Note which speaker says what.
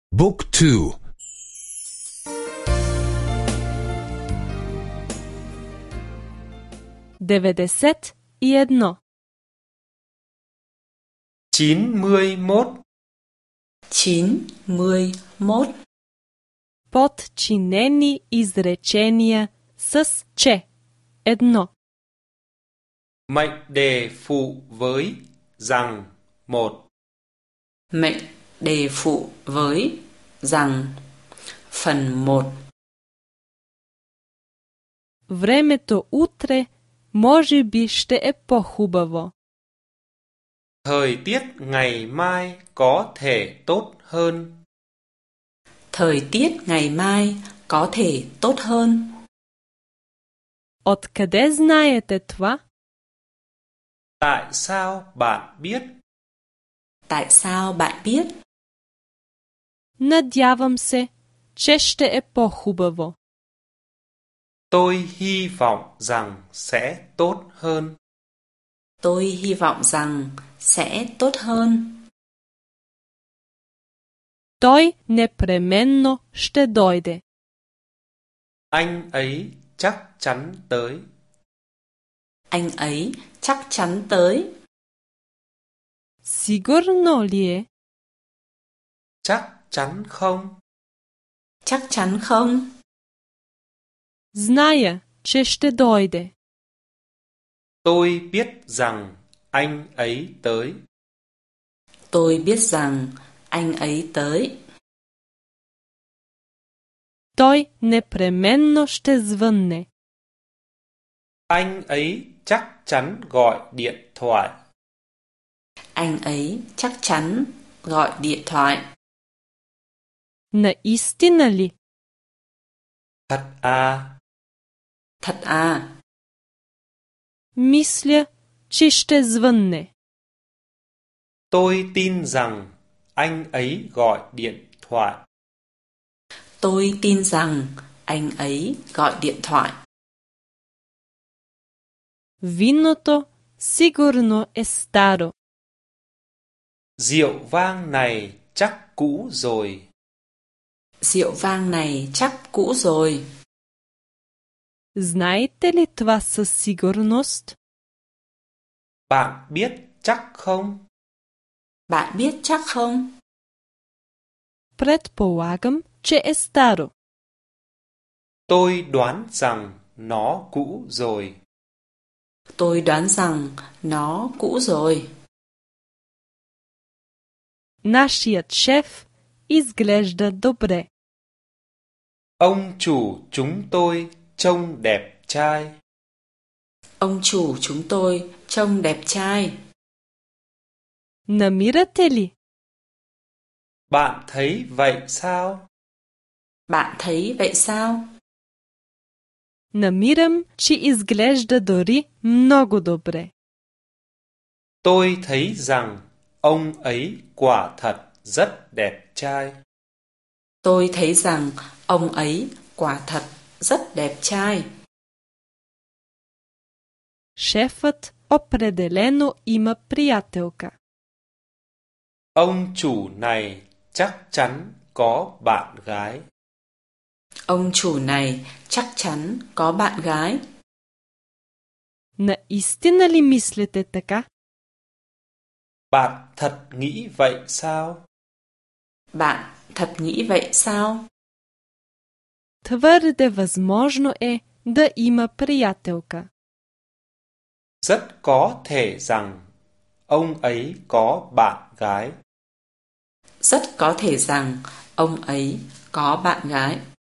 Speaker 1: Book 2.
Speaker 2: 91.
Speaker 3: 91.
Speaker 4: 91.
Speaker 2: Подчинени изречения с че. 1.
Speaker 3: Mệnh đề phụ với rằng. 1.
Speaker 4: Mệnh đề phụ với rằng. Phần 1.
Speaker 2: Времето утре може би ще е по-хубаво.
Speaker 3: Thời tiết ngày mai có thể tốt hơn.
Speaker 4: Thời tiết ngày mai có thể tốt hơn.
Speaker 2: Откъде знаете това?
Speaker 3: Tại sao bạn biết?
Speaker 4: Tại sao bạn biết?
Speaker 2: Надявам се, че ще е по-хубаво.
Speaker 3: Tôi hy vọng rằng sẽ tốt hơn.
Speaker 4: Tôi hy vọng rằng sẽ tốt hơn.
Speaker 2: Той непременно ще дойде.
Speaker 3: Anh ấy chắc chắn tới.
Speaker 4: Anh ấy chắc chắn tới.
Speaker 2: Сигурно ли е?
Speaker 3: Chắc chắn không?
Speaker 4: Chắc chắn không?
Speaker 2: Зная, че ще дойде.
Speaker 3: Tôi biết rằng anh ấy tới.
Speaker 4: Tôi biết rằng anh ấy tới.
Speaker 2: Той непременно ще звънне.
Speaker 3: Anh ấy chắc chắn gọi điện thoại.
Speaker 4: Anh ấy chắc chắn gọi điện thoại.
Speaker 2: Наистина ли?
Speaker 3: Thật à?
Speaker 4: Thật à?
Speaker 2: Мисля, че ще звънне.
Speaker 3: Tôi tin rằng anh ấy gọi điện thoại.
Speaker 4: Tôi tin rằng anh ấy gọi điện thoại.
Speaker 2: Виното сигурно е старо.
Speaker 3: Rượu vang này chắc cũ rồi.
Speaker 4: Rượu vang này chắc cũ rồi.
Speaker 2: Знаете ли това със сигурност?
Speaker 3: Bạn biết chắc không?
Speaker 4: Bạn biết chắc không?
Speaker 2: Предполагам, че е старо.
Speaker 3: Tôi đoán rằng nó cũ rồi.
Speaker 4: Tôi đoán rằng nó cũ rồi.
Speaker 2: Нашият шеф изглежда добре.
Speaker 3: Ông chủ chúng tôi trông đẹp trai.
Speaker 4: Ông chủ chúng tôi trông đẹp trai.
Speaker 2: Намирате ли?
Speaker 3: Bạn thấy vậy sao?
Speaker 4: Bạn thấy vậy sao?
Speaker 2: Намирам, че изглежда дори много добре.
Speaker 3: Tôi thấy rằng ông ấy quả thật rất đẹp trai.
Speaker 4: Tôi thấy rằng ông ấy quả thật rất đẹp trai.
Speaker 2: Шефът определено има приятелка.
Speaker 3: Ông chủ này chắc chắn có bạn gái.
Speaker 4: Ông chủ này chắc chắn có bạn gái.
Speaker 2: Наистина ли мислите така?
Speaker 3: Bạn thật nghĩ vậy sao?
Speaker 4: Bạn thật nghĩ vậy sao?
Speaker 2: Твърде възможно е да има приятелка.
Speaker 3: Rất có thể rằng ông ấy có bạn gái.
Speaker 4: Rất có thể rằng ông ấy có bạn gái.